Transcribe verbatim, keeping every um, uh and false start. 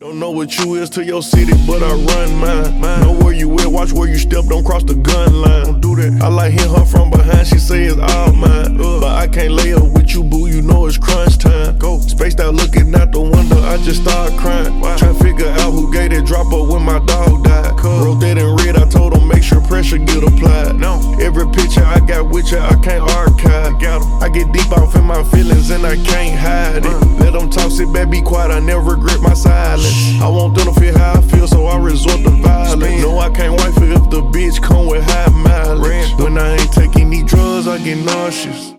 Don't know what you is to your city, but I run mine. mine. Know where you at, watch where you step, don't cross the gun line. Don't do that. I like hit her from behind, she say it's all mine. Uh, but I can't lay up with you, boo, you know it's crunch time. Go. Spaced out looking out the window, I just start crying. Wow. Tryna figure out who gave that drop up when my dog died. Cool. Wrote that in red, I told him make sure pressure get applied. No. Every picture I got with you, I can't archive. Got I get deep off in my feelings and I can't hide it. Uh. Let them talk, sit back, be quiet, I never regret my silence. I want them to feel how I feel, so I resort to violence. No, I can't wife it if the bitch come with high mileage. When I ain't taking these drugs, I get nauseous.